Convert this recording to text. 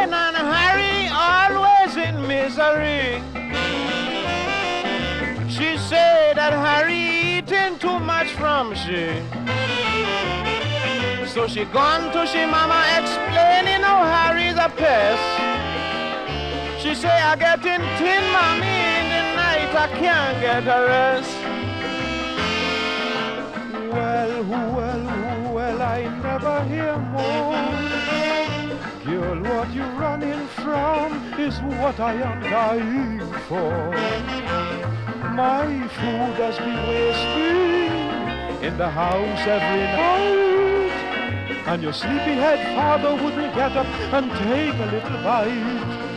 Jane and Harry always in misery. She said that Harry eating too much from she. So she gone to she mama explaining how Harry's a pest. She say I getting thin, mommy, in the night I can't get a rest. Well, I never hear more. Girl, what you running from is what I am dying for. My food has been wasting in the house every night, and your sleepyhead father wouldn't get up and take a little bite.